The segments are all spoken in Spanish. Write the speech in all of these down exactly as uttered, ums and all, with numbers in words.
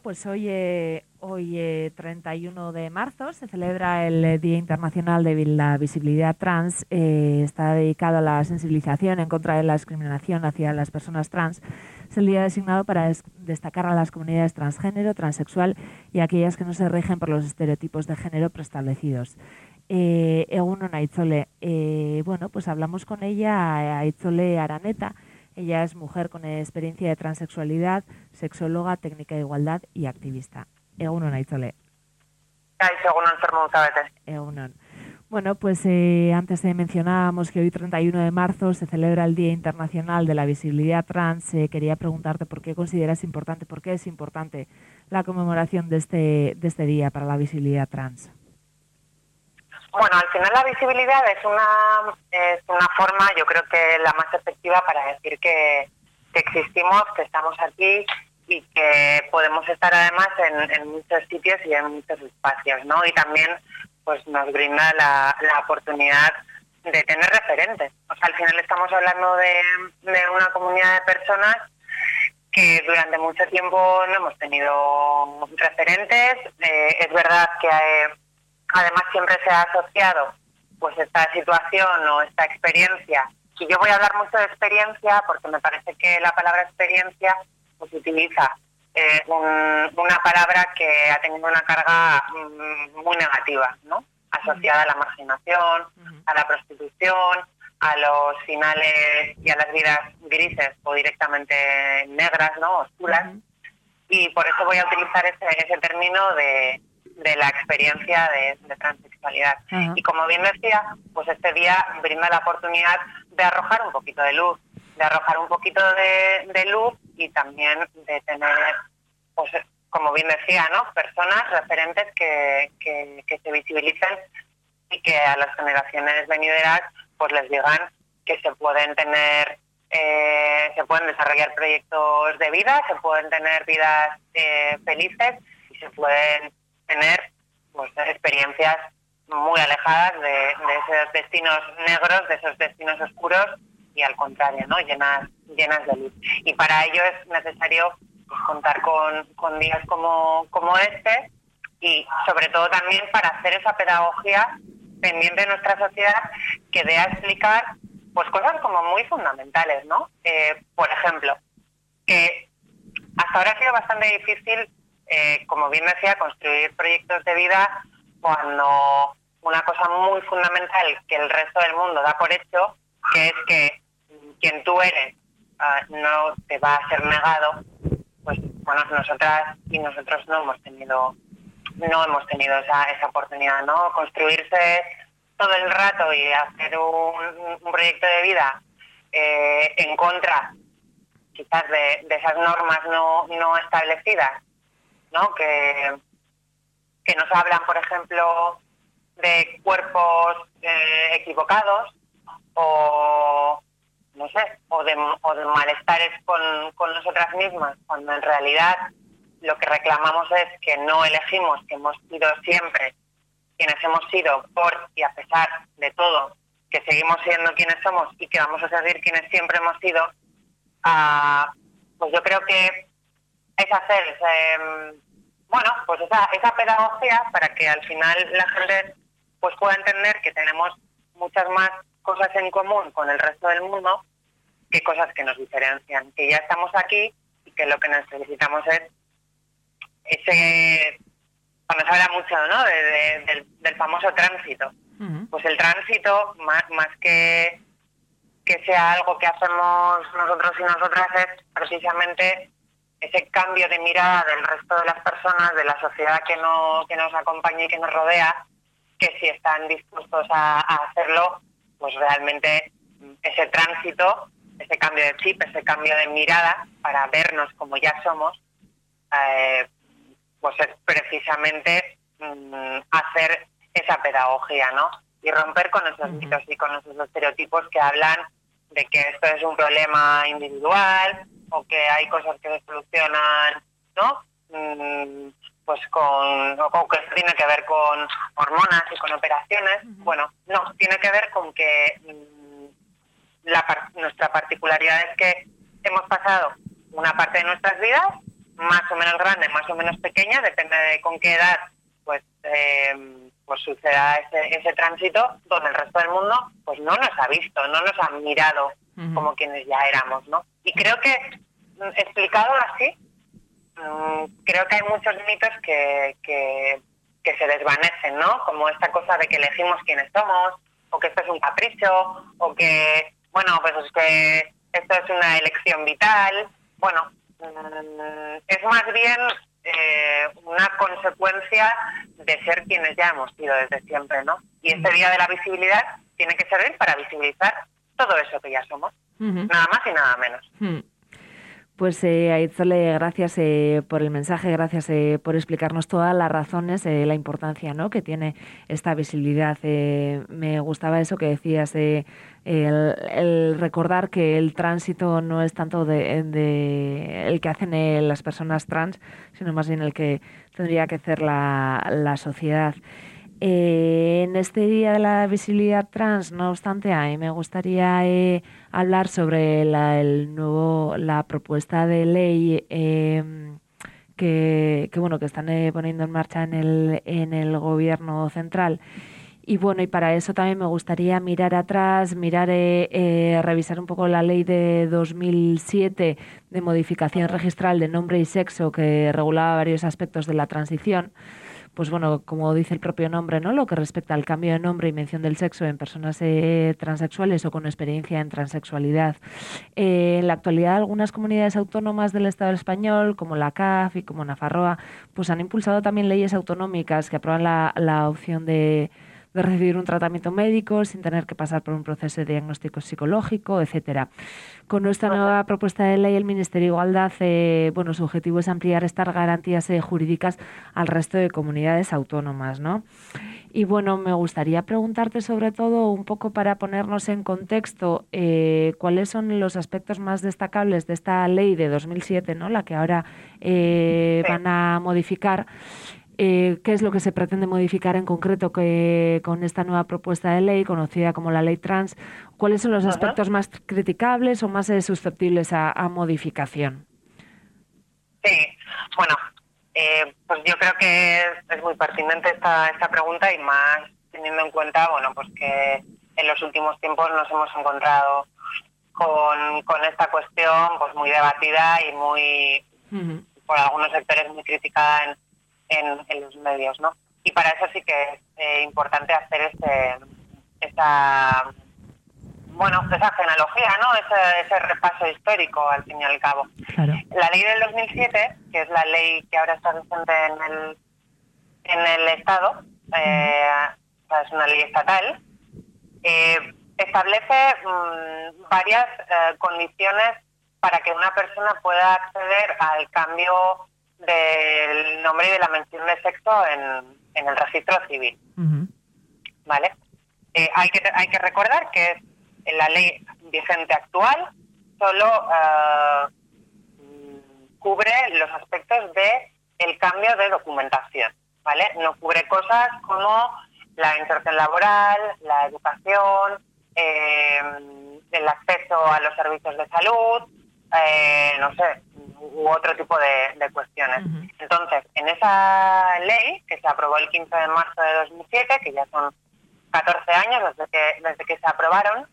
pues hoy, eh, hoy eh, treinta y uno de marzo se celebra el Día Internacional de la Visibilidad Trans. Eh, está dedicado a la sensibilización en contra de la discriminación hacia las personas trans. Es el día designado para des destacar a las comunidades transgénero, transexual y aquellas que no se rigen por los estereotipos de género preestablecidos. Eh, Egunon Aitzole, eh, bueno, pues hablamos con ella, Aitzole Araneta. Ella es mujer con experiencia de transexualidad, sexóloga, técnica de igualdad y activista. Egunon Aitzole. Egunon Zermoutabete. Egunon. Bueno, pues eh, antes de mencionábamos que hoy treinta y uno de marzo se celebra el Día Internacional de la Visibilidad Trans. Eh, quería preguntarte por qué consideras importante, por qué es importante la conmemoración de este, de este día para la visibilidad trans. Bueno, al final la visibilidad es una es una forma, yo creo que la más efectiva para decir que, que existimos, que estamos aquí y que podemos estar además en, en muchos sitios y en muchos espacios, ¿no? Y también pues nos brinda la, la oportunidad de tener referentes. O sea, al final estamos hablando de, de una comunidad de personas que durante mucho tiempo no hemos tenido referentes. Eh, es verdad que hay, además siempre se ha asociado pues esta situación o esta experiencia, y yo voy a hablar mucho de experiencia porque me parece que la palabra experiencia pues utiliza eh, un, una palabra que ha tenido una carga mm, muy negativa, ¿no? Asociada a la marginación, a la prostitución, a los finales y a las vidas grises o directamente negras, ¿no? Oscuras. Y por eso voy a utilizar ese, ese término de de la experiencia de, de transexualidad. Uh-huh. Y como bien decía, pues este día brinda la oportunidad de arrojar un poquito de luz, de arrojar un poquito de, de luz y también de tener, pues como bien decía, ¿no? Personas referentes que, que, que se visibilicen y que a las generaciones venideras pues les digan que se pueden tener, eh, se pueden desarrollar proyectos de vida, se pueden tener vidas eh, felices y se pueden tener pues, experiencias muy alejadas de, de esos destinos negros, de esos destinos oscuros y al contrario, ¿no? llenas llenas de luz. Y para ello es necesario pues, contar con, con días como, como este y sobre todo también para hacer esa pedagogía pendiente de nuestra sociedad que dé a explicar pues cosas como muy fundamentales, ¿no? Eh, por ejemplo, que hasta ahora ha sido bastante difícil Eh, como bien decía, construir proyectos de vida cuando una cosa muy fundamental que el resto del mundo da por hecho, que es que quien tú eres uh, no te va a ser negado, pues bueno, nosotras y nosotros no hemos tenido no hemos tenido esa, esa oportunidad, ¿no? Construirse todo el rato y hacer un, un proyecto de vida eh, en contra quizás de, de esas normas no, no establecidas, ¿no? Que, que nos hablan, por ejemplo, de cuerpos eh, equivocados o, no sé, o de, o de malestares con, con nosotras mismas, cuando en realidad lo que reclamamos es que no elegimos, que hemos sido siempre quienes hemos sido por y a pesar de todo, que seguimos siendo quienes somos y que vamos a seguir quienes siempre hemos sido. Uh, pues yo creo que es hacer ese, bueno, pues esa, esa pedagogía para que al final la gente pues pueda entender que tenemos muchas más cosas en común con el resto del mundo que cosas que nos diferencian, que ya estamos aquí y que lo que necesitamos es ese, cuando se habla mucho, ¿no? de, de, del, del famoso tránsito, uh-huh. Pues el tránsito más, más que que sea algo que hacemos nosotros y nosotras es precisamente ese cambio de mirada del resto de las personas, de la sociedad que, no, que nos acompaña y que nos rodea, que si están dispuestos a, a hacerlo, pues realmente ese tránsito, ese cambio de chip, ese cambio de mirada para vernos como ya somos, eh, pues es precisamente mm, hacer esa pedagogía, ¿no? Y romper con esos uh-huh. mitos y con esos estereotipos que hablan de que esto es un problema individual o que hay cosas que se solucionan, ¿no? Mm, pues con, o que esto tiene que ver con hormonas y con operaciones. Uh-huh. Bueno, no, tiene que ver con que mm, la, nuestra particularidad es que hemos pasado una parte de nuestras vidas más o menos grande, más o menos pequeña, depende de con qué edad pues eh, pues suceda ese, ese tránsito, donde el resto del mundo pues no nos ha visto, no nos ha mirado uh-huh. como quienes ya éramos, ¿no? Y creo que, explicado así, um, creo que hay muchos mitos que, que, que se desvanecen, ¿no? Como esta cosa de que elegimos quiénes somos, o que esto es un capricho, o que, bueno, pues es que esto es una elección vital. Bueno, um, es más bien eh, una consecuencia de ser quienes ya hemos sido desde siempre, ¿no? Y este Día de la Visibilidad tiene que servir para visibilizar todo eso que ya somos, uh-huh. nada más y nada menos. Uh-huh. Pues eh, Aitzole, gracias eh, por el mensaje, gracias eh, por explicarnos todas las razones, eh, la importancia, ¿no?, que tiene esta visibilidad. Eh, me gustaba eso que decías, eh, el, el recordar que el tránsito no es tanto de, de el que hacen eh, las personas trans, sino más bien el que tendría que hacer la, la sociedad. Eh, en este Día de la Visibilidad Trans, no obstante, a mí me gustaría eh, hablar sobre la, el nuevo, la propuesta de ley eh, que, que bueno que están eh, poniendo en marcha en el en el Gobierno central. Y bueno, y para eso también me gustaría mirar atrás, mirar, eh, eh, revisar un poco la ley de dos mil siete de modificación registral de nombre y sexo, que regulaba varios aspectos de la transición. Pues bueno, como dice el propio nombre, ¿no?, lo que respecta al cambio de nombre y mención del sexo en personas eh, transexuales o con experiencia en transexualidad. Eh, en la actualidad, algunas comunidades autónomas del Estado español, como la C A F y como Nafarroa, pues han impulsado también leyes autonómicas que aprueban la, la opción de de recibir un tratamiento médico sin tener que pasar por un proceso de diagnóstico psicológico, etcétera. Con nuestra nueva propuesta de ley, el Ministerio de Igualdad, eh, bueno, su objetivo es ampliar estas garantías eh, jurídicas al resto de comunidades autónomas, ¿no? Y bueno, me gustaría preguntarte sobre todo, un poco para ponernos en contexto, eh, cuáles son los aspectos más destacables de esta ley de dos mil siete, ¿no?, la que ahora eh, van a modificar. Eh, ¿Qué es lo que se pretende modificar en concreto que, con esta nueva propuesta de ley, conocida como la Ley Trans? ¿Cuáles son los uh-huh. aspectos más criticables o más eh, susceptibles a, a modificación? Sí, bueno, eh, pues yo creo que es, es muy pertinente esta, esta pregunta, y más teniendo en cuenta, bueno, pues que en los últimos tiempos nos hemos encontrado con, con esta cuestión pues muy debatida y muy, uh-huh. por algunos sectores, muy criticada en En, en los medios, ¿no? Y para eso sí que es eh, importante hacer ese, esa, bueno, esa genealogía, ¿no? Ese, ese repaso histórico, al fin y al cabo. Claro. La ley del dos mil siete, que es la ley que ahora está vigente en el, en el Estado, eh, o sea, es una ley estatal, eh, establece mmm, varias eh, condiciones para que una persona pueda acceder al cambio del nombre y de la mención de sexo en, en el registro civil. Uh-huh. ¿Vale? Eh, hay que hay que recordar que en la ley vigente actual solo uh, cubre los aspectos de el cambio de documentación, ¿vale? No cubre cosas como la inserción laboral, la educación, eh, el acceso a los servicios de salud, eh, no sé, u otro tipo de, de cuestiones. Uh-huh. Entonces, en esa ley, que se aprobó el quince de marzo de dos mil siete, que ya son catorce años desde que, desde que se aprobaron,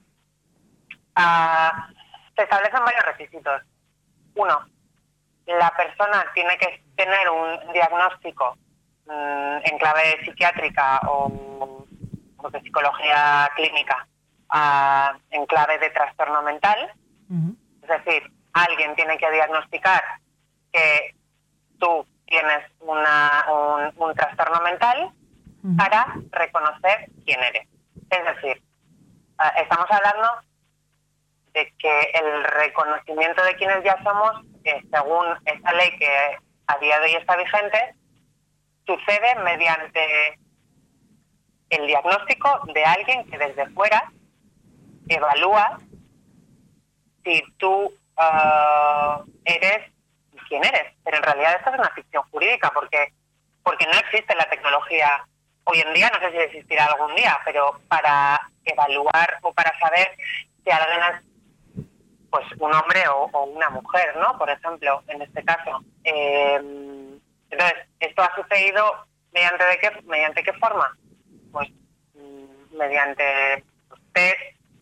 uh, se establecen varios requisitos. Uno, la persona tiene que tener un diagnóstico um, en clave psiquiátrica o, o de psicología clínica uh, en clave de trastorno mental. Uh-huh. Es decir, alguien tiene que diagnosticar que tú tienes una, un, un trastorno mental uh-huh. para reconocer quién eres. Es decir, uh, estamos hablando de que el reconocimiento de quiénes ya somos, eh, según esta ley que a día de hoy está vigente, sucede mediante el diagnóstico de alguien que desde fuera evalúa si tú Uh, eres quien eres, pero en realidad esto es una ficción jurídica porque porque no existe la tecnología hoy en día, no sé si existirá algún día, pero para evaluar o para saber si alguien es pues un hombre o, o una mujer, ¿no? Por ejemplo, en este caso. Eh, entonces, ¿esto ha sucedido mediante de qué, mediante qué forma? Pues mm, mediante pues, test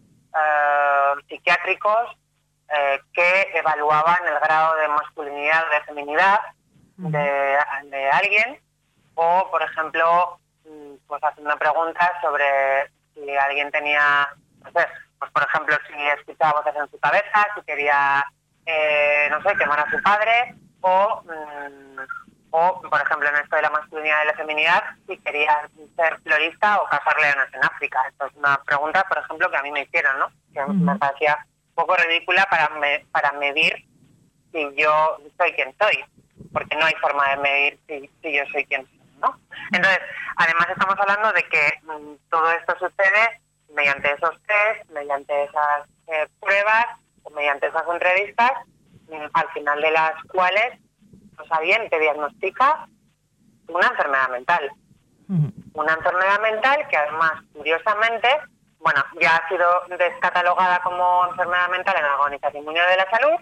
eh, psiquiátricos eh, que evaluaban el grado de masculinidad o de feminidad de, de alguien, o, por ejemplo, pues haciendo una pregunta sobre si alguien tenía, no sé, pues por ejemplo, si escuchaba voces en su cabeza, si quería, eh, no sé, quemar a su padre, o, mmm, o, por ejemplo, en esto de la masculinidad y la feminidad, si quería ser florista o cazar leones en África. Esto es una pregunta, por ejemplo, que a mí me hicieron, ¿no? Que uh-huh. me parecía un poco ridícula para, me, para medir si yo soy quien soy, porque no hay forma de medir si, si yo soy quien soy, ¿no? Entonces, además estamos hablando de que mmm, todo esto sucede mediante esos test, mediante esas eh, pruebas, mediante esas entrevistas, mmm, al final de las cuales pues alguien te diagnostica una enfermedad mental. Uh-huh. Una enfermedad mental que además, curiosamente, bueno, ya ha sido descatalogada como enfermedad mental en la Organización Mundial de la Salud,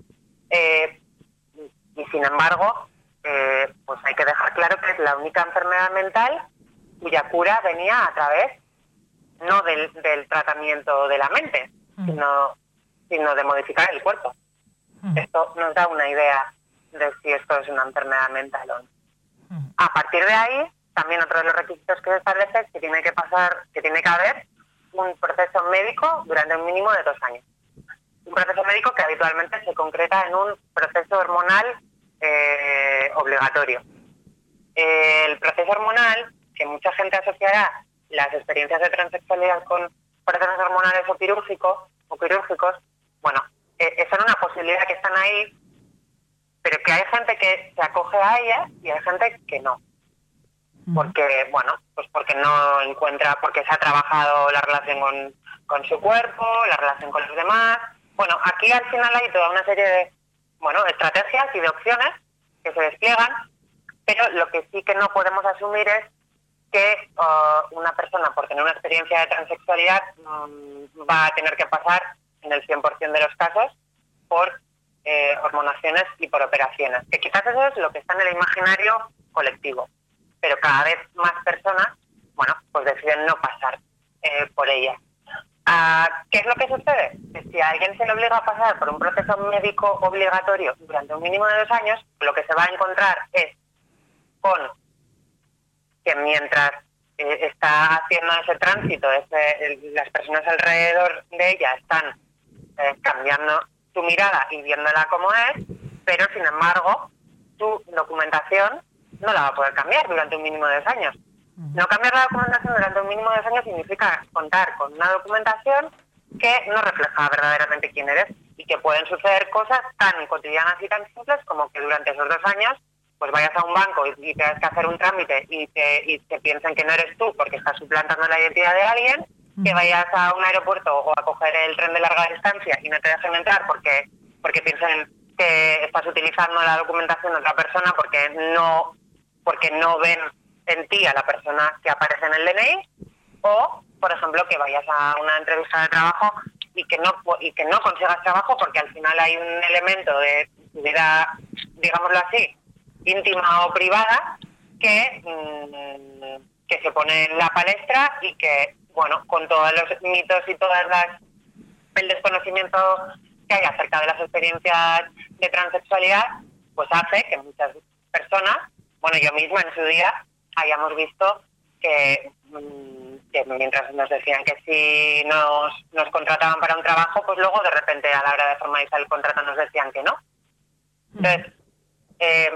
eh, y sin embargo, eh, pues hay que dejar claro que es la única enfermedad mental cuya cura venía a través no del, del tratamiento de la mente, uh-huh. sino, sino de modificar el cuerpo. Uh-huh. Esto nos da una idea de si esto es una enfermedad mental o no. Uh-huh. A partir de ahí, también otro de los requisitos que se establece es que tiene que pasar, que tiene que haber un proceso médico durante un mínimo de dos años. Un proceso médico que habitualmente se concreta en un proceso hormonal eh, obligatorio. Eh, el proceso hormonal, que mucha gente asociará las experiencias de transexualidad con procesos hormonales o quirúrgicos, o quirúrgicos, bueno, eh, son una posibilidad que están ahí, pero que hay gente que se acoge a ellas y hay gente que no. Porque, bueno, pues porque no encuentra, porque se ha trabajado la relación con, con su cuerpo, la relación con los demás. Bueno, aquí al final hay toda una serie de, bueno, estrategias y de opciones que se despliegan, pero lo que sí que no podemos asumir es que uh, una persona, por tener una experiencia de transexualidad, um, va a tener que pasar, en el cien por ciento de los casos, por eh, hormonaciones y por operaciones. Que quizás eso es lo que está en el imaginario colectivo. Pero cada vez más personas, bueno, pues deciden no pasar eh, por ella. Uh, ¿Qué es lo que sucede? Que si a alguien se le obliga a pasar por un proceso médico obligatorio durante un mínimo de dos años, lo que se va a encontrar es con que mientras eh, está haciendo ese tránsito, ese, el, las personas alrededor de ella están eh, cambiando su mirada y viéndola como es, pero sin embargo su documentación no la va a poder cambiar durante un mínimo de dos años. No cambiar la documentación durante un mínimo de dos años significa contar con una documentación que no refleja verdaderamente quién eres y que pueden suceder cosas tan cotidianas y tan simples como que durante esos dos años pues vayas a un banco y, y tengas que hacer un trámite y te, y te piensen que no eres tú porque estás suplantando la identidad de alguien, que vayas a un aeropuerto o a coger el tren de larga distancia y no te dejen entrar porque, porque piensen que estás utilizando la documentación de otra persona porque no, porque no ven en ti a la persona que aparece en el D N I, o, por ejemplo, que vayas a una entrevista de trabajo y que no y que no consigas trabajo porque al final hay un elemento de vida, digámoslo así, íntima o privada que, mmm, que se pone en la palestra y que, bueno, con todos los mitos y todas las el desconocimiento que hay acerca de las experiencias de transexualidad, pues hace que muchas personas, bueno, yo misma en su día, hayamos visto que, que mientras nos decían que si nos, nos contrataban para un trabajo, pues luego de repente a la hora de formalizar el contrato nos decían que no. Entonces, eh,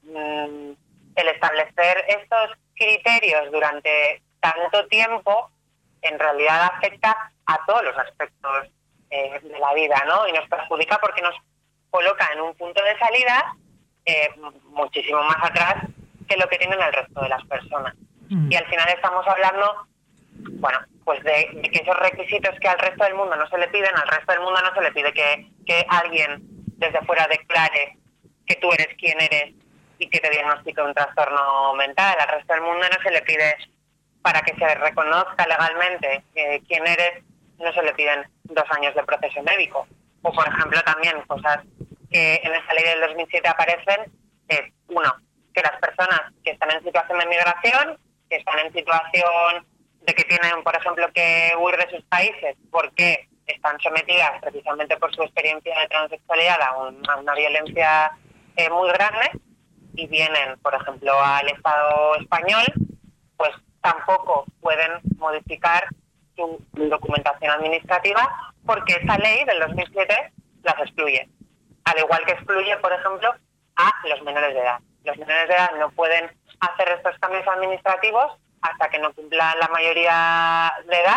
el establecer estos criterios durante tanto tiempo en realidad afecta a todos los aspectos eh, de la vida, ¿no? Y nos perjudica porque nos coloca en un punto de salida eh, muchísimo más atrás que lo que tienen el resto de las personas. Mm. Y al final estamos hablando, bueno, pues de, de que esos requisitos que al resto del mundo no se le piden, al resto del mundo no se le pide que, que alguien desde fuera declare que tú eres quien eres y que te diagnostique un trastorno mental. Al resto del mundo no se le pide, para que se reconozca legalmente eh, quién eres, no se le piden dos años de proceso médico. O, por ejemplo, también cosas que en esta ley del dos mil siete aparecen, es, uno, que las personas que están en situación de migración, que están en situación de que tienen, por ejemplo, que huir de sus países porque están sometidas precisamente por su experiencia de transexualidad a, un, a una violencia eh, muy grande y vienen, por ejemplo, al Estado español, pues tampoco pueden modificar su documentación administrativa porque esta ley del dos mil siete las excluye. Al igual que excluye, por ejemplo, a los menores de edad. Los menores de edad no pueden hacer estos cambios administrativos hasta que no cumplan la mayoría de edad.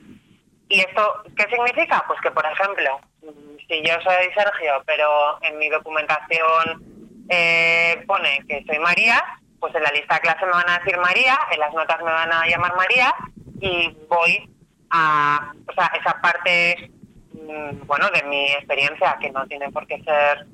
¿Y esto qué significa? Pues que, por ejemplo, si yo soy Sergio, pero en mi documentación eh, pone que soy María, pues en la lista de clase me van a decir María, en las notas me van a llamar María y voy a... O sea, esa parte, bueno, de mi experiencia, que no tiene por qué ser...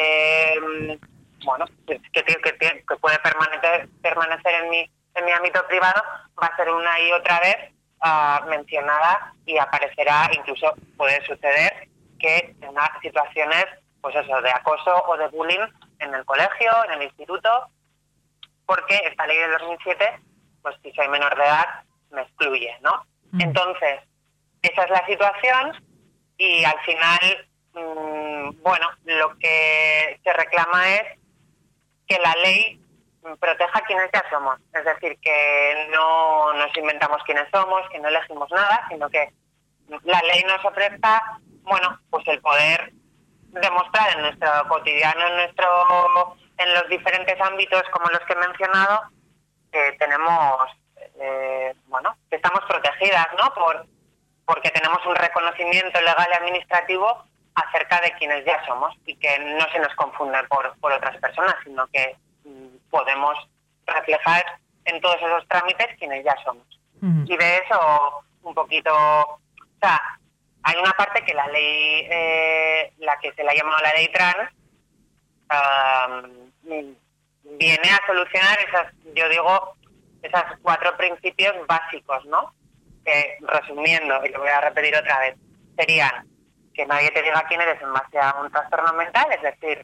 Eh, bueno, que, que, que, que puede permanecer, permanecer en mi, en mi ámbito privado, va a ser una y otra vez uh, mencionada y aparecerá, incluso puede suceder que tenga situaciones, pues eso, de acoso o de bullying en el colegio, en el instituto, porque esta ley del dos mil siete, pues si soy menor de edad, me excluye, ¿no? Mm. Entonces, esa es la situación y al final, mmm, bueno, lo que se reclama es que la ley proteja a quienes ya somos. Es decir, que no nos inventamos quiénes somos, que no elegimos nada, sino que la ley nos ofrezca, bueno, pues el poder demostrar en nuestro cotidiano, en nuestro, en los diferentes ámbitos como los que he mencionado, que tenemos, eh, bueno, que estamos protegidas, ¿no? Por, porque tenemos un reconocimiento legal y administrativo acerca de quienes ya somos y que no se nos confunden por, por otras personas, sino que mm, podemos reflejar en todos esos trámites quienes ya somos. Uh-huh. Y de eso un poquito, o sea, hay una parte que la ley, eh, la que se le ha llamado la ley trans, uh, viene a solucionar esas, yo digo, esas cuatro principios básicos, ¿no? Que resumiendo, y lo voy a repetir otra vez, serían que nadie te diga quién eres en base a un trastorno mental, es decir,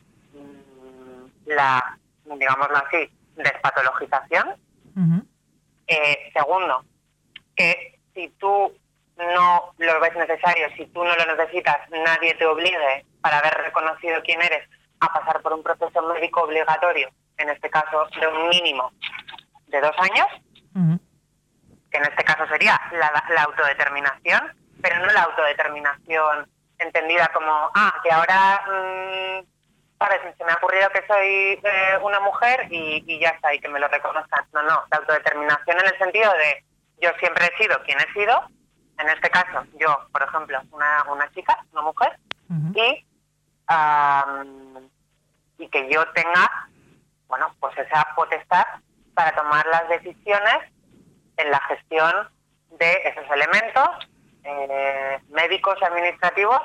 la, digámoslo así, despatologización. Uh-huh. Eh, segundo, que si tú no lo ves necesario, si tú no lo necesitas, nadie te obligue, para haber reconocido quién eres, a pasar por un proceso médico obligatorio, en este caso de un mínimo de dos años, uh-huh. que en este caso sería la, la autodeterminación, pero no la autodeterminación entendida como, ah, que ahora, mmm, sabes, se me ha ocurrido que soy eh, una mujer y, y ya está, y que me lo reconozcan. No, no, la autodeterminación en el sentido de yo siempre he sido quien he sido, en este caso, yo, por ejemplo, una, una chica, una mujer, uh-huh. y, um, y que yo tenga, bueno, pues esa potestad para tomar las decisiones en la gestión de esos elementos Eh, médicos y administrativos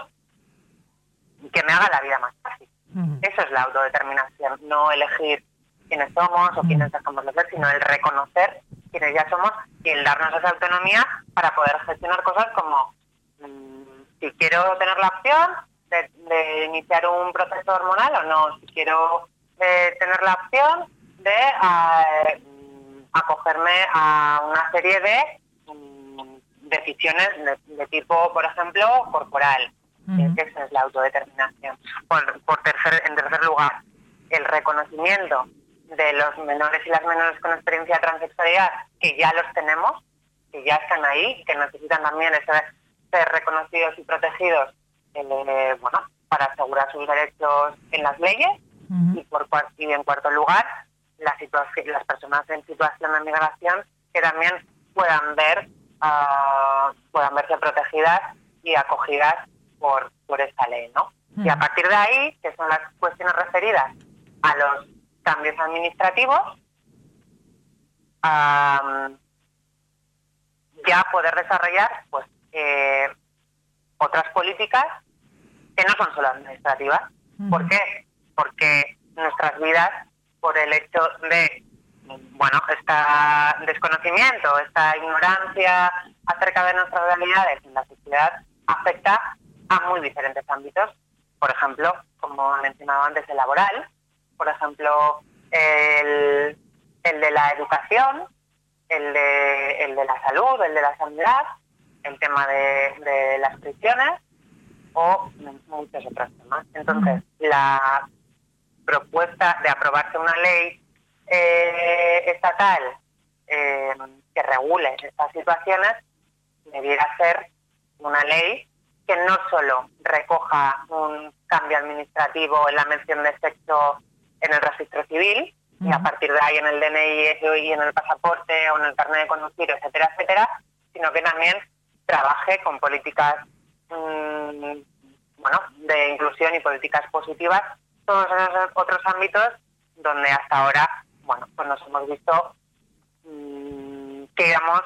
que me haga la vida más fácil. Uh-huh. Eso es la autodeterminación, no elegir quiénes somos o quiénes dejamos de ser, sino el reconocer quiénes ya somos y el darnos esa autonomía para poder gestionar cosas como mmm, si quiero tener la opción de, de iniciar un proceso hormonal o no, si quiero eh, tener la opción de eh, acogerme a una serie de decisiones de, de tipo, por ejemplo, corporal. Uh-huh. Esa es la autodeterminación. Por, por tercer, en tercer lugar, el reconocimiento de los menores y las menores con experiencia de transexualidad, que ya los tenemos, que ya están ahí, que necesitan también ser, ser reconocidos y protegidos, eh, bueno, para asegurar sus derechos en las leyes. Uh-huh. y, por, y en cuarto lugar, la situación, las personas en situación de migración que también puedan ver Uh, puedan verse protegidas y acogidas por, por esta ley, ¿no? Mm. Y a partir de ahí, que son las cuestiones referidas a los cambios administrativos, um, ya poder desarrollar pues eh, otras políticas que no son solo administrativas. Mm. ¿Por qué? Porque nuestras vidas, por el hecho de bueno, este desconocimiento, esta ignorancia acerca de nuestras realidades en la sociedad afecta a muy diferentes ámbitos por ejemplo, como he mencionado antes, el laboral, por ejemplo, el, el de la educación, el de, el de la salud, el de la sanidad, el tema de, de las prisiones o muchos otros temas. Entonces, la propuesta de aprobarse una ley eh, estatal eh, que regule estas situaciones debiera ser una ley que no solo recoja un cambio administrativo en la mención de sexo en el registro civil, uh-huh. y a partir de ahí en el D N I y en el pasaporte o en el carnet de conducir, etcétera, etcétera, sino que también trabaje con políticas mmm, bueno, de inclusión y políticas positivas, todos esos otros ámbitos donde hasta ahora, bueno, pues nos hemos visto mmm, que íbamos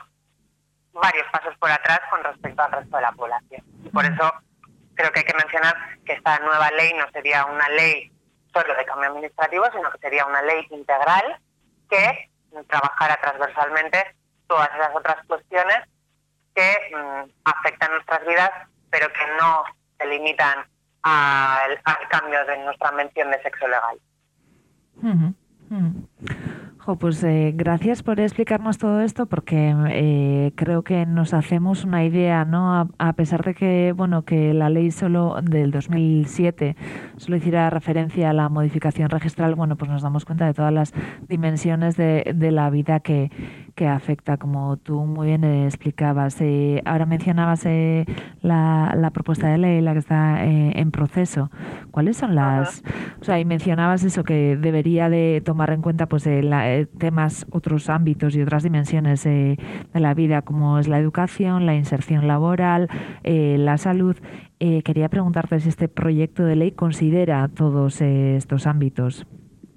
varios pasos por atrás con respecto al resto de la población. Y por eso creo que hay que mencionar que esta nueva ley no sería una ley solo de cambio administrativo, sino que sería una ley integral que trabajara transversalmente todas esas otras cuestiones que mmm, afectan nuestras vidas, pero que no se limitan al, al cambio de nuestra mención de sexo legal. Uh-huh. Uh-huh. Jo, pues eh, gracias por explicarnos todo esto, porque eh, creo que nos hacemos una idea, ¿no? A, a pesar de que, bueno, que la ley solo del dos mil siete solo hiciera referencia a la modificación registral, bueno, pues nos damos cuenta de todas las dimensiones de, de la vida que, que afecta, como tú muy bien eh, explicabas. Eh, ahora mencionabas eh, la, la propuesta de ley, la que está eh, en proceso. ¿Cuáles son las...? O sea, y mencionabas eso, que debería de tomar en cuenta, pues, eh, la, eh, temas, otros ámbitos y otras dimensiones eh, de la vida, como es la educación, la inserción laboral, eh, la salud. Eh, quería preguntarte si este proyecto de ley considera todos eh, estos ámbitos.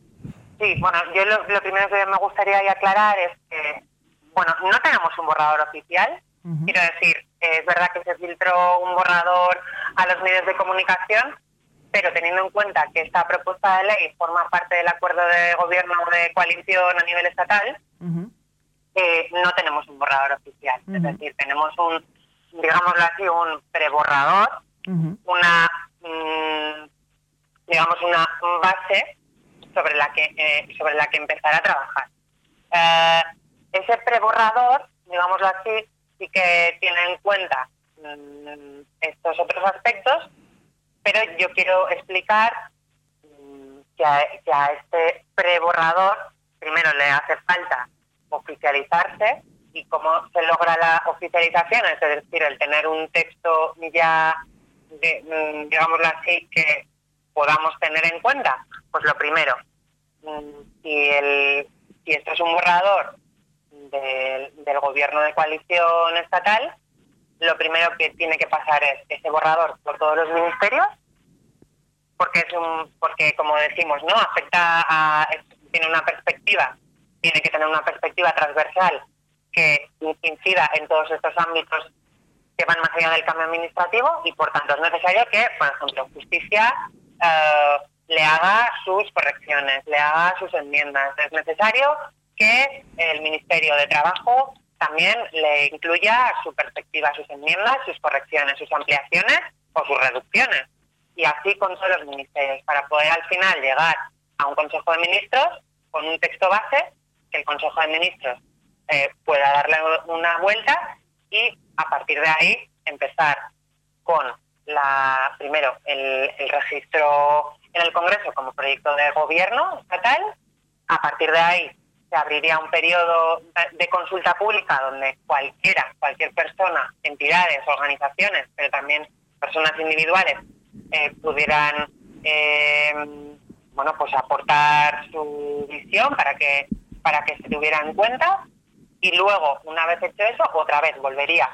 Sí, bueno, yo lo, lo primero que me gustaría aclarar es que, bueno, no tenemos un borrador oficial. Uh-huh. Quiero decir, es verdad que se filtró un borrador a los medios de comunicación, pero teniendo en cuenta que esta propuesta de ley forma parte del acuerdo de gobierno de coalición a nivel estatal, uh-huh. eh, no tenemos un borrador oficial. Uh-huh. Es decir, tenemos un, digámoslo así, un preborrador, uh-huh. una, mmm, digamos, una base sobre la que eh, sobre la que empezar a trabajar. Eh, ese preborrador, digámoslo así, sí que tiene en cuenta mmm, estos otros aspectos, pero yo quiero explicar mmm, que, a, que a este preborrador primero le hace falta oficializarse, y cómo se logra la oficialización, es decir, el tener un texto ya, de, mmm, digámoslo así, que podamos tener en cuenta. Pues lo primero, si, el, si esto es un borrador del, del gobierno de coalición estatal, lo primero que tiene que pasar es ese borrador por todos los ministerios, porque es un, porque como decimos, no afecta a, tiene una perspectiva, tiene que tener una perspectiva transversal que incida en todos estos ámbitos que van más allá del cambio administrativo, y por tanto es necesario que, por ejemplo, justicia uh, le haga sus correcciones, le haga sus enmiendas. Es necesario que el Ministerio de Trabajo también le incluya su perspectiva, sus enmiendas, sus correcciones, sus ampliaciones o sus reducciones. Y así con todos los ministerios, para poder al final llegar a un Consejo de Ministros con un texto base que el Consejo de Ministros eh, pueda darle una vuelta, y a partir de ahí empezar con la primero el, el registro en el Congreso como proyecto de gobierno estatal. A partir de ahí se abriría un periodo de consulta pública donde cualquiera, cualquier persona, entidades, organizaciones, pero también personas individuales eh, pudieran eh, bueno, pues aportar su visión para que para que se tuviera en cuenta. Y luego, una vez hecho eso, otra vez volvería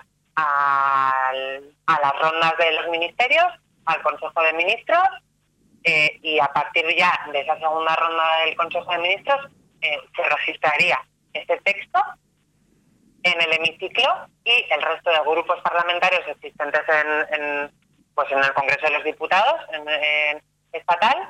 al, a las rondas de los ministerios, al Consejo de Ministros, eh, y a partir ya de esa segunda ronda del Consejo de Ministros eh, se registraría este texto en el hemiciclo, y el resto de grupos parlamentarios existentes en, en, pues en el Congreso de los Diputados en, en estatal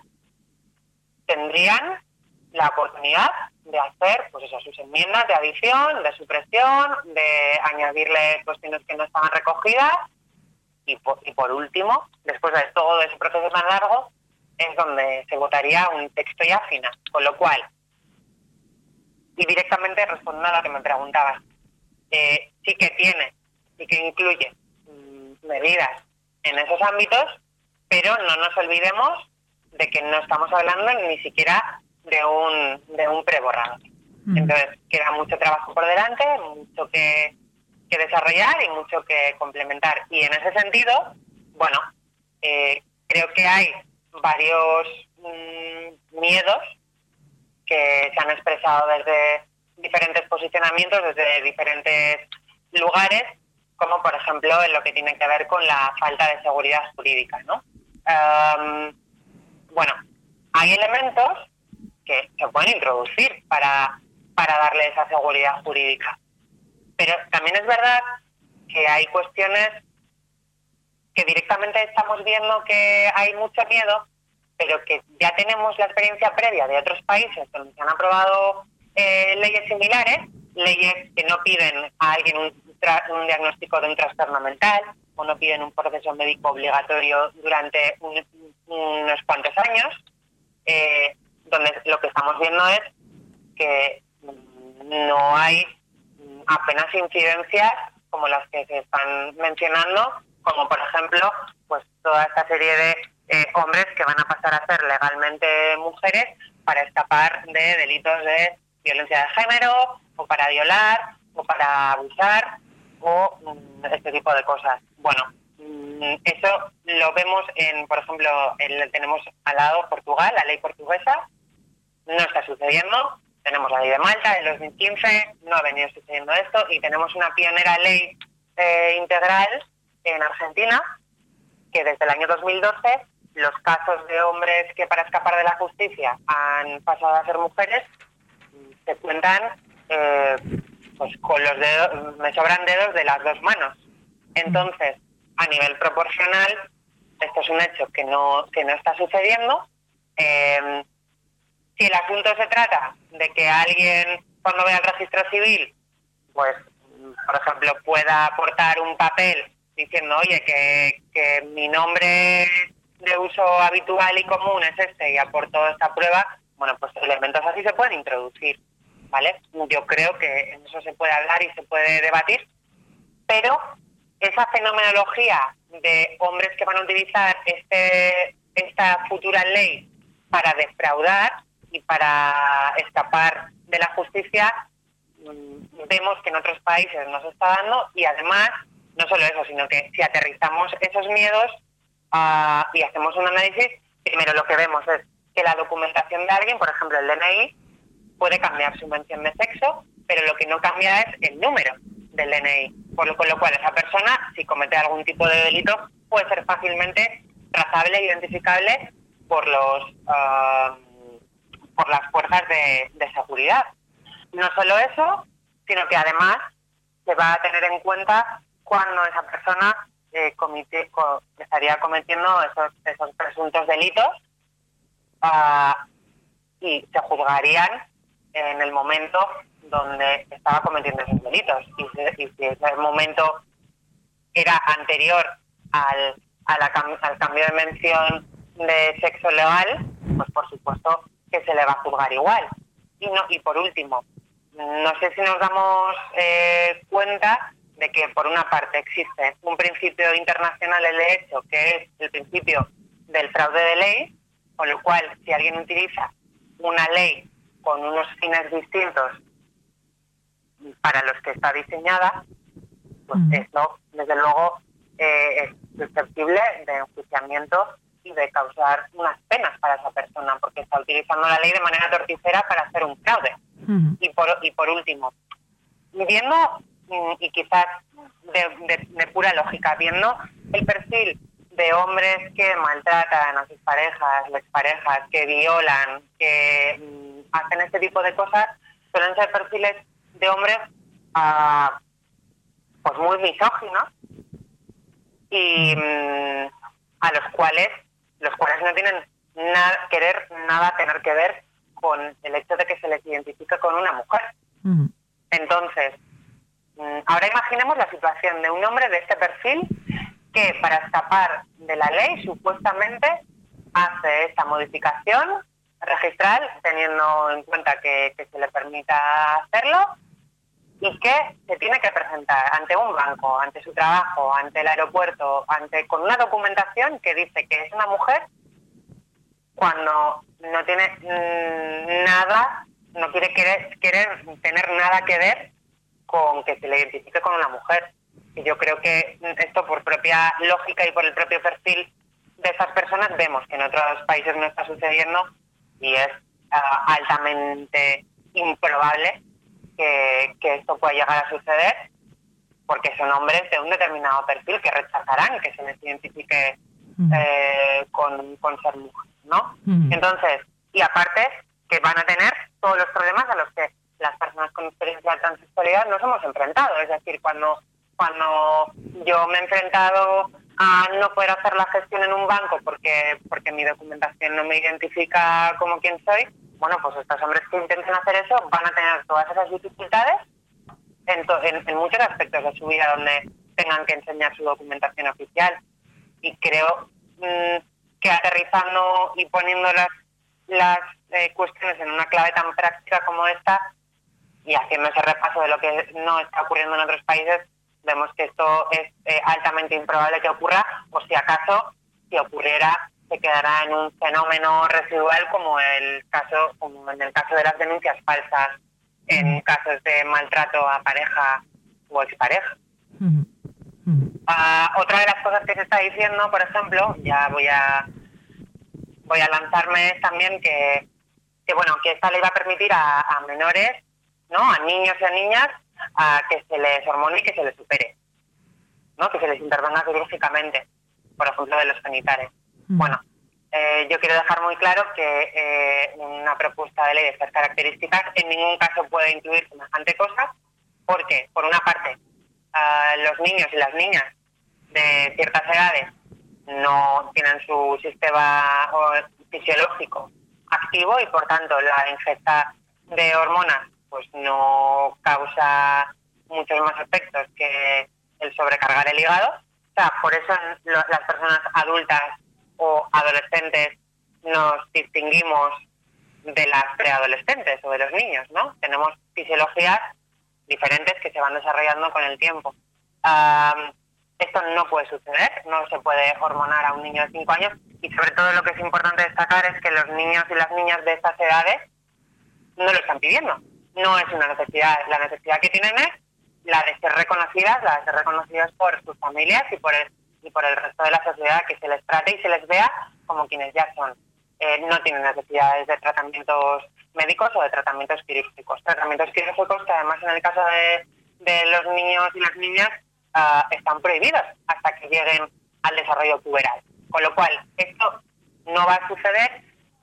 tendrían la oportunidad de hacer, pues eso, sus enmiendas de adición, de supresión, de añadirle cuestiones que no estaban recogidas, y por, y por último, después de todo ese proceso tan largo, es donde se votaría un texto ya final. Con lo cual, y directamente respondiendo a lo que me preguntabas, eh, sí que tiene, sí que incluye mmm, medidas en esos ámbitos, pero no nos olvidemos de que no estamos hablando ni siquiera de un, de un preborrado. Mm. Entonces, queda mucho trabajo por delante, mucho que, que desarrollar y mucho que complementar. Y en ese sentido, bueno, eh, creo que hay varios mmm, miedos que se han expresado desde diferentes posicionamientos, desde diferentes lugares, como por ejemplo en lo que tiene que ver con la falta de seguridad jurídica, ¿no? Um, bueno, hay elementos que se pueden introducir para, para darle esa seguridad jurídica, pero también es verdad que hay cuestiones que directamente estamos viendo que hay mucho miedo, pero que ya tenemos la experiencia previa de otros países donde se han aprobado eh, leyes similares, leyes que no piden a alguien un, tra- un diagnóstico de un trastorno mental o no piden un proceso médico obligatorio durante un, unos cuantos años, eh, donde lo que estamos viendo es que no hay apenas incidencias como las que se están mencionando, como por ejemplo pues toda esta serie de Eh, hombres que van a pasar a ser legalmente mujeres para escapar de delitos de violencia de género, o para violar, o para abusar, o mm, este tipo de cosas. Bueno, mm, eso lo vemos en, por ejemplo, el, tenemos al lado Portugal, la ley portuguesa, no está sucediendo. Tenemos la ley de Malta del dos mil quince, no ha venido sucediendo esto, y tenemos una pionera ley eh, integral en Argentina, que desde el año dos mil doce los casos de hombres que para escapar de la justicia han pasado a ser mujeres se cuentan eh, pues con los dedos, me sobran dedos de las dos manos. Entonces, a nivel proporcional, esto es un hecho que no, que no está sucediendo. Eh, si el asunto se trata de que alguien, cuando vea el registro civil, pues, por ejemplo, pueda aportar un papel diciendo, oye, que, que mi nombre de uso habitual y común es este y aporto esta prueba, bueno, pues elementos así se pueden introducir, ¿vale? Yo creo que en eso se puede hablar y se puede debatir, pero esa fenomenología de hombres que van a utilizar este esta futura ley para defraudar y para escapar de la justicia, vemos que en otros países no se está dando, y además, no solo eso, sino que si aterrizamos esos miedos uh, y hacemos un análisis, primero lo que vemos es que la documentación de alguien, por ejemplo el D N I, puede cambiar su mención de sexo, pero lo que no cambia es el número del D N I, por lo, con lo cual esa persona, si comete algún tipo de delito, puede ser fácilmente trazable e identificable por los uh, por las fuerzas de, de seguridad. No solo eso, sino que además se va a tener en cuenta cuando esa persona eh, comite, co, estaría cometiendo esos, esos presuntos delitos uh, y se juzgarían en el momento donde estaba cometiendo esos delitos. Y si, y si ese momento era anterior al, a la, al cambio de mención de sexo legal, pues por supuesto que se le va a juzgar igual. Y, no, y por último, no sé si nos damos eh, cuenta de que por una parte existe un principio internacional del derecho, que es el principio del fraude de ley, con lo cual si alguien utiliza una ley con unos fines distintos para los que está diseñada, pues mm. eso desde luego eh, es susceptible de enjuiciamiento y de causar unas penas para esa persona, porque está utilizando la ley de manera torticera para hacer un fraude. Uh-huh. Y por y por último, viendo, y quizás de, de, de pura lógica, viendo el perfil de hombres que maltratan a sus parejas, exparejas, que violan, que mm, hacen este tipo de cosas, suelen ser perfiles de hombres uh, pues muy misóginos y mm, a los cuales los cuales no tienen nada querer nada tener que ver con el hecho de que se les identifique con una mujer. Uh-huh. Entonces, ahora imaginemos la situación de un hombre de este perfil que para escapar de la ley supuestamente hace esta modificación registral teniendo en cuenta que, que se le permita hacerlo y que se tiene que presentar ante un banco, ante su trabajo, ante el aeropuerto, ante con una documentación que dice que es una mujer cuando no tiene mmm, nada, no quiere querer, querer tener nada que ver con que se le identifique con una mujer. Y yo creo que esto por propia lógica y por el propio perfil de estas personas vemos que en otros países no está sucediendo y es uh, altamente improbable que, que esto pueda llegar a suceder porque son hombres de un determinado perfil que rechazarán que se les identifique eh, con, con ser mujer, ¿no? Mm. Entonces, y aparte que van a tener todos los problemas a los que las personas con experiencia de transexualidad nos hemos enfrentado. Es decir, cuando, cuando yo me he enfrentado a no poder hacer la gestión en un banco porque, porque mi documentación no me identifica como quien soy, bueno, pues estos hombres que intenten hacer eso van a tener todas esas dificultades en, to, en, en muchos aspectos de su vida donde tengan que enseñar su documentación oficial. Y creo mmm, que aterrizando y poniendo las, las eh, cuestiones en una clave tan práctica como esta y haciendo ese repaso de lo que no está ocurriendo en otros países, vemos que esto es eh, altamente improbable que ocurra, o si acaso, si ocurriera, se quedará en un fenómeno residual como el caso, como en el caso de las denuncias falsas, en casos de maltrato a pareja o expareja. Uh-huh. Uh, otra de las cosas que se está diciendo, por ejemplo, ya voy a voy a lanzarme es también que, que bueno, que esta ley va a permitir a, a menores, ¿no? A niños y a niñas, a que se les hormone y que se les supere, ¿no? Que se les intervenga quirúrgicamente, por ejemplo, de los genitales. Mm. Bueno, eh, yo quiero dejar muy claro que eh, una propuesta de ley de estas características en ningún caso puede incluir semejante cosa, porque, por una parte, uh, los niños y las niñas de ciertas edades no tienen su sistema fisiológico activo y, por tanto, la ingesta de hormonas pues no causa muchos más efectos que el sobrecargar el hígado. O sea, por eso lo, las personas adultas o adolescentes nos distinguimos de las preadolescentes o de los niños, ¿no? Tenemos fisiologías diferentes que se van desarrollando con el tiempo. Um, esto no puede suceder, no se puede hormonar a un niño de cinco años y sobre todo lo que es importante destacar es que los niños y las niñas de estas edades no lo están pidiendo. No es una necesidad, la necesidad que tienen es la de ser reconocidas, la de ser reconocidas por sus familias y por el, y por el resto de la sociedad, que se les trate y se les vea como quienes ya son. Eh, no tienen necesidades de tratamientos médicos o de tratamientos quirúrgicos. Tratamientos quirúrgicos que además en el caso de, de los niños y las niñas uh, están prohibidos hasta que lleguen al desarrollo puberal. Con lo cual, esto no va a suceder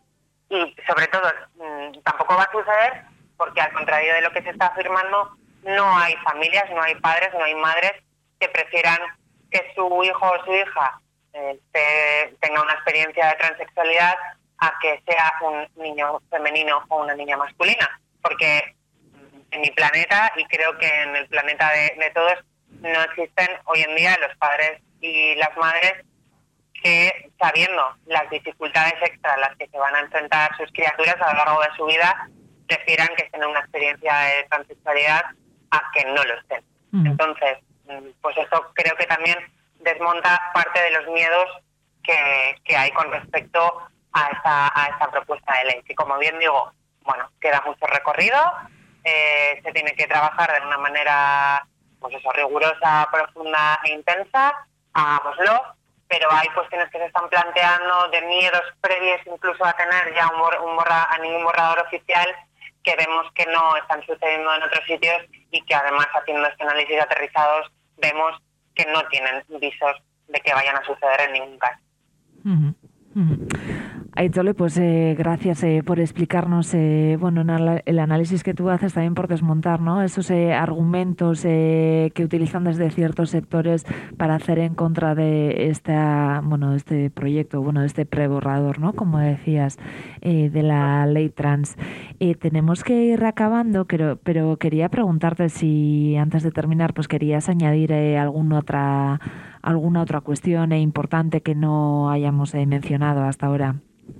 y sobre todo mmm, tampoco va a suceder porque al contrario de lo que se está afirmando, no hay familias, no hay padres, no hay madres que prefieran que su hijo o su hija eh, te, tenga una experiencia de transexualidad a que sea un niño femenino o una niña masculina. Porque en mi planeta, y creo que en el planeta de, de todos, no existen hoy en día los padres y las madres que, sabiendo las dificultades extras a las que se van a enfrentar sus criaturas a lo largo de su vida, prefieran que estén en una experiencia de transexualidad a que no lo estén. Mm. Entonces, pues eso creo que también desmonta parte de los miedos que, que hay con respecto a esta, a esta propuesta de ley, que como bien digo, bueno, queda mucho recorrido, eh, se tiene que trabajar de una manera, pues eso, rigurosa, profunda e intensa, hagámoslo, pero hay cuestiones que se están planteando de miedos previos incluso a tener ya un, bor- un borra- a ningún borrador oficial, que vemos que no están sucediendo en otros sitios y que además haciendo este análisis aterrizados vemos que no tienen visos de que vayan a suceder en ningún caso. Uh-huh. Uh-huh. Aitzole, pues eh, gracias eh, por explicarnos eh, bueno, el análisis que tú haces, también por desmontar, ¿no?, esos eh, argumentos eh, que utilizan desde ciertos sectores para hacer en contra de esta, bueno, este proyecto, bueno, de este preborrador, ¿no?, como decías, eh, de la ley trans. Eh, tenemos que ir acabando, pero, pero quería preguntarte si antes de terminar, pues querías añadir eh, alguna otra alguna otra cuestión importante que no hayamos eh, mencionado hasta ahora.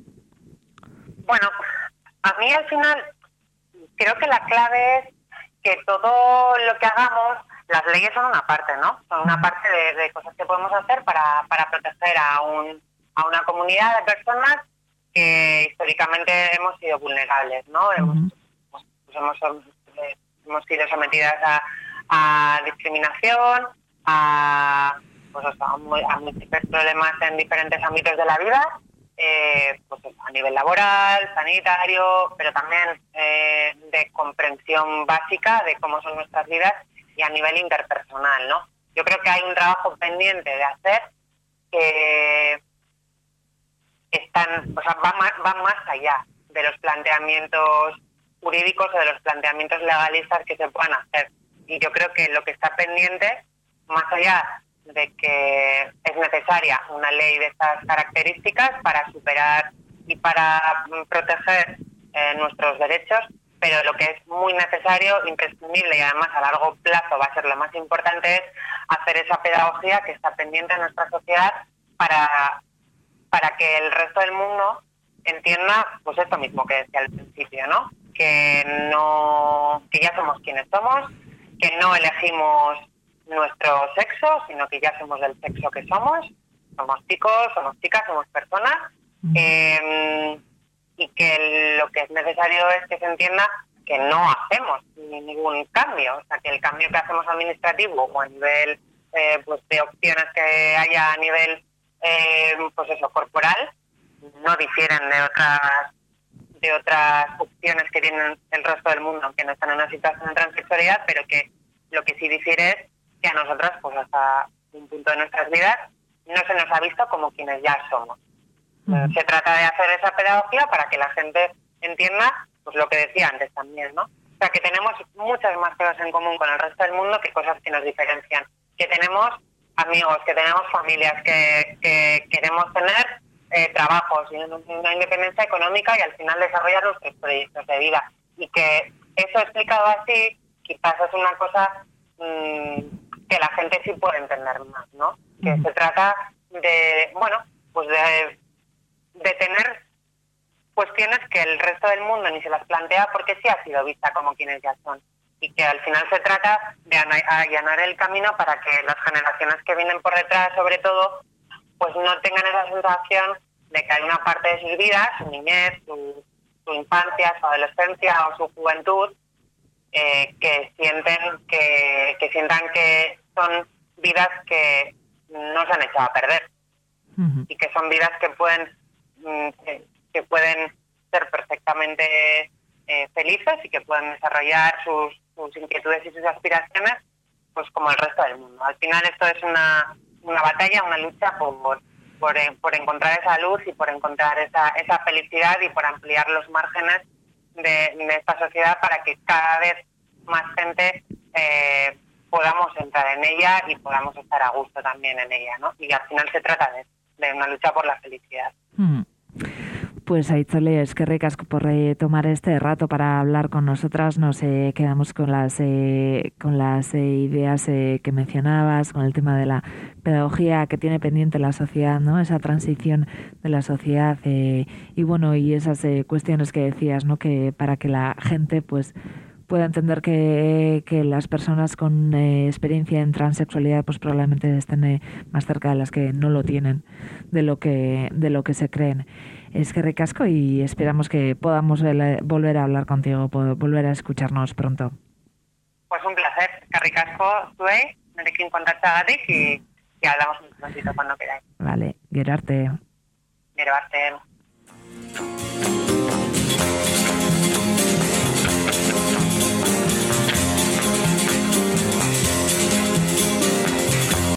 Bueno, a mí al final creo que la clave es que todo lo que hagamos, las leyes son una parte, ¿no? Son una parte de, de cosas que podemos hacer para, para proteger a, un, a una comunidad de personas que históricamente hemos sido vulnerables, ¿no? Uh-huh. Hemos, pues, hemos, eh, hemos sido sometidas a, a discriminación, a, pues, a, a múltiples problemas en diferentes ámbitos de la vida, eh, pues, a nivel laboral, sanitario, pero también eh, de comprensión básica de cómo son nuestras vidas y a nivel interpersonal, ¿no? Yo creo que hay un trabajo pendiente de hacer que están, o sea, va más, va más allá de los planteamientos jurídicos o de los planteamientos legalistas que se puedan hacer. Y yo creo que lo que está pendiente, más allá de que es necesaria una ley de estas características para superar y para proteger eh, nuestros derechos, pero lo que es muy necesario, imprescindible y además a largo plazo va a ser lo más importante es hacer esa pedagogía que está pendiente en nuestra sociedad para, para que el resto del mundo entienda pues esto mismo que decía al principio, ¿no? Que no, que ya somos quienes somos, que no elegimos nuestro sexo, sino que ya somos del sexo que somos, somos chicos, somos chicas, somos personas, mm. eh, y que lo que es necesario es que se entienda que no hacemos ningún cambio, o sea, que el cambio que hacemos administrativo o a nivel eh, pues de opciones que haya a nivel eh, pues eso, corporal, no difieren de otras de otras opciones que tienen el resto del mundo, aunque no están en una situación de transexualidad, pero que lo que sí difiere es que a nosotras, pues hasta un punto de nuestras vidas, no se nos ha visto como quienes ya somos. Uh-huh. Se trata de hacer esa pedagogía para que la gente entienda, pues lo que decía antes también, ¿no? O sea, que tenemos muchas más cosas en común con el resto del mundo que cosas que nos diferencian. Que tenemos amigos, que tenemos familias, que, que queremos tener eh, trabajos, y una independencia económica y al final desarrollar nuestros proyectos de vida. Y que eso explicado así, quizás es una cosa mmm, que la gente sí puede entender más, ¿no? Que uh-huh. se trata de, bueno, pues de, de tener cuestiones que el resto del mundo ni se las plantea porque sí ha sido vista como quienes ya son. Y que al final se trata de allanar el camino para que las generaciones que vienen por detrás, sobre todo, pues no tengan esa sensación de que hay una parte de sus vidas, su niñez, su, su infancia, su adolescencia o su juventud, eh, que sienten que, que sientan que son vidas que no se han echado a perder. Uh-huh. Y que son vidas que pueden que, que pueden ser perfectamente eh, felices y que pueden desarrollar sus, sus inquietudes y sus aspiraciones pues como el resto del mundo. Al final esto es una, una batalla, una lucha por, por, por encontrar esa luz y por encontrar esa, esa felicidad y por ampliar los márgenes de, de esta sociedad para que cada vez más gente eh, podamos entrar en ella y podamos estar a gusto también en ella, ¿no? Y al final se trata de, de una lucha por la felicidad. Mm. Pues Aitzole, eskerrik asko por eh, tomar este rato para hablar con nosotras. Nos eh, quedamos con las eh, con las eh, ideas eh, que mencionabas, con el tema de la pedagogía que tiene pendiente la sociedad, ¿no? Esa transición de la sociedad eh, y bueno, y esas eh, cuestiones que decías, ¿no? Que para que la gente pues pueda entender que, que las personas con eh, experiencia en transexualidad pues probablemente estén eh, más cerca de las que no lo tienen de lo que de lo que se creen. Eskerrik asko y esperamos que podamos volver a hablar contigo, volver a escucharnos pronto. Pues un placer. Eskerrik asko zuei, nerekin kontaktagatik y, y hablamos un momentito cuando queráis. Vale, gero arte. Gero arte.